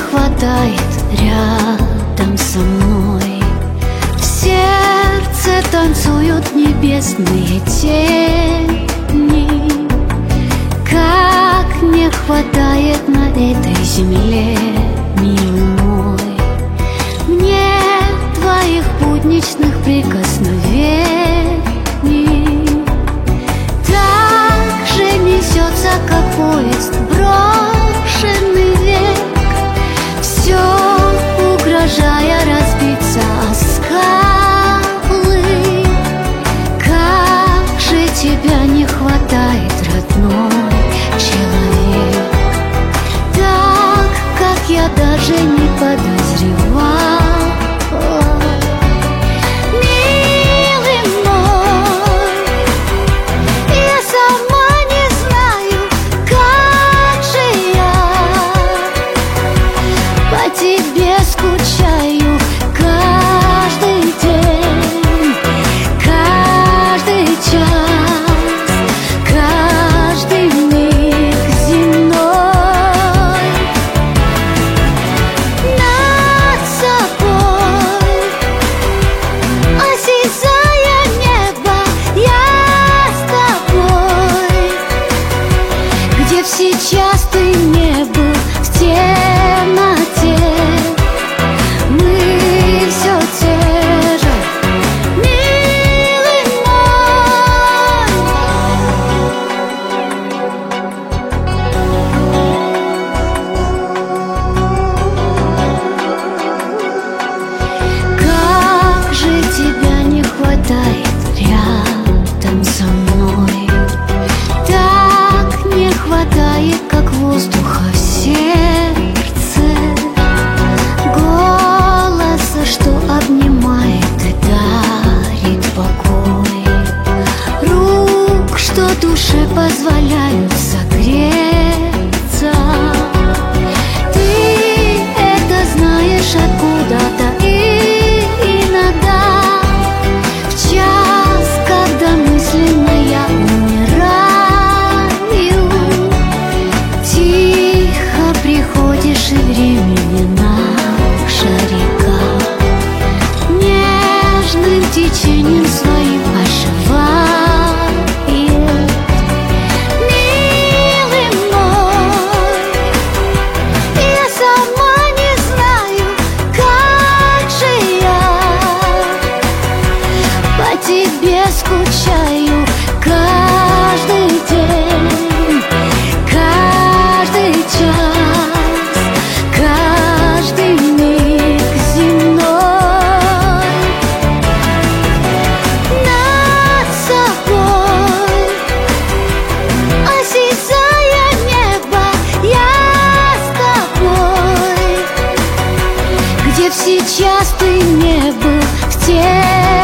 хватает рядом со мной. В сердце танцуют небесные тени. Как не хватает на этой земле, милый мой, мне твоих будничных прикосновений. Так же несется, как поезд, брошенный век, все угрожая разбиться о скалы. Как же тебя не хватает, родной человек, так, как я даже не подозревала. Милый мой, я сама не знаю, как же я по тебе скучаю каждый день, каждый час, каждый миг земной. Над собой, осязая небо, я с тобой. Где б сейчас ты не был, в темноте, мы все те же, милый мой. Как же тебя не хватает рядом со мной, так не хватает, как воздуха в сердце, голоса, что обнимает и дарит покой, рук, что душе позволяют согреться. Ты это знаешь откуда-то, и иногда в час, когда мысленно я умираю, тихо приходишь, и времени наша река нежным течением своим оживает. Милый мой, я сама не знаю, как же я по тебе скучаю каждый день, каждый час, каждый миг земной. Над собой, осязая небо, я с тобой. Где б сейчас ты не был, в те